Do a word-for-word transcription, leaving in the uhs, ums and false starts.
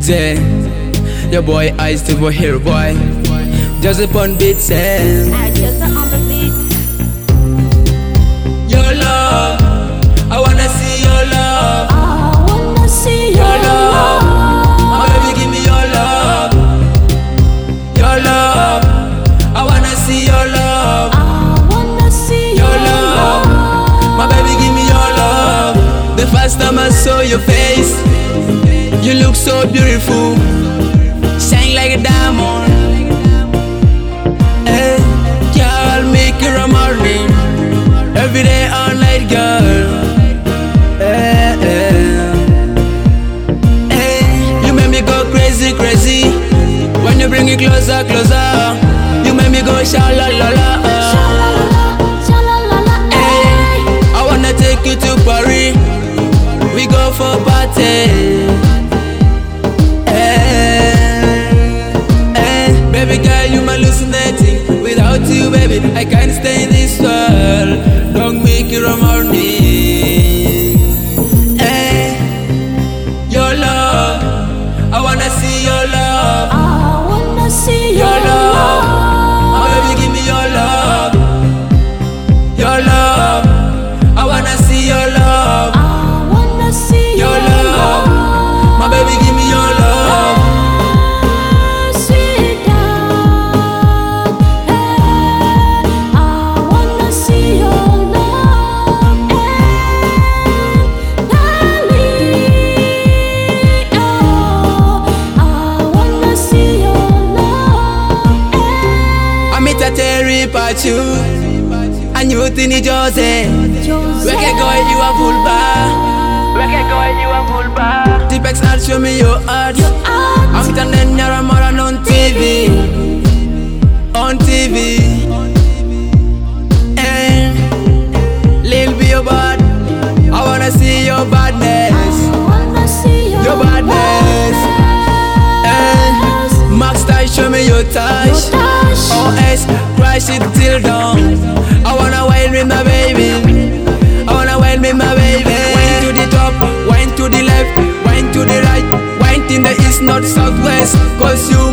Say, your boy I still for here, boy. Just upon beat, say. I just on the beat. Your love, I wanna see your love. I wanna see your, Your love, love. my baby, give me your love. Your love, I wanna see your love. I wanna see Your love, my baby, give me your love. The first time I saw your face, you look so beautiful, shine like a diamond. Hey, girl, make you a morning, every day, all night, girl. Hey, hey. Hey, you make me go crazy, crazy. When you bring it closer, closer, you make me go sha la la la. Hey, I wanna take you to Paris, we go for party. Baby girl, you my hallucinating. Without you, baby, I can't stay in this world. Don't make it around me. Hey, your love, I wanna see your love. I wanna see your, Your love, love. oh baby, give me your love. Your love, I wanna see your love. I wanna see Your your, love, my baby, give me your love. Sweet dog, hey, I wanna see your love, and darling, oh, I wanna see your love, and I meet a Terry Pachu, and you Tini Jose. Jose. We can go and you a full bar. We can go and you a full bar. T-Pex art, show me your art. Your art. I'm turning your moran on T V. On T V. And Lil be your bad. I wanna see your badness. I wanna see your, Your badness. And Max Style, show me your touch. Your touch. O S, crash it till dawn. I wanna wine with my baby. I wanna wine with my baby. Wine to the top, wine to the left, wine to the right, wine in the east, north, south, west. Cause you